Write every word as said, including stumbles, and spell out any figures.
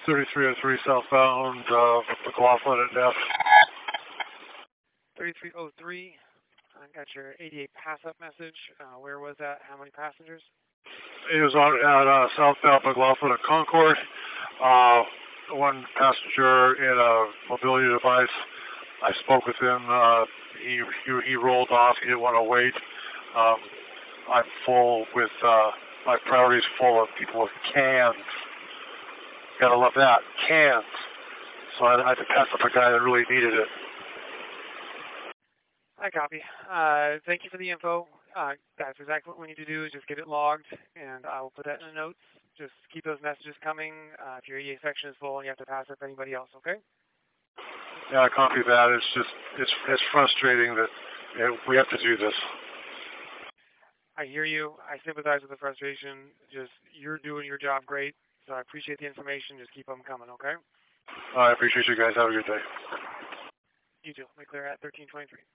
thirty-three oh three southbound, uh, McLaughlin at F. thirty-three oh three, I got your eighty-eight pass-up message. Uh, where was that? How many passengers? He was on at uh, southbound McLaughlin at Concord. Uh, one passenger in a mobility device. I spoke with him. Uh, he, he he rolled off. He didn't want to wait. Um, I'm full with uh, my priorities full of people with cans. Gotta love that, cans. So I, I had to pass up a guy that really needed it. I copy. Uh, thank you for the info. Uh, that's exactly what we need to do is just get it logged, and I will put that in the notes. Just keep those messages coming. Uh, if your E A section is full and you have to pass up anybody else, okay? Yeah, I copy that. It's just, it's it's frustrating that you know, we have to do this. I hear you. I sympathize with the frustration. Just, you're doing your job great, so I appreciate the information. Just keep them coming, okay? I appreciate you guys. Have a good day. You too. Make clear at thirteen twenty-three.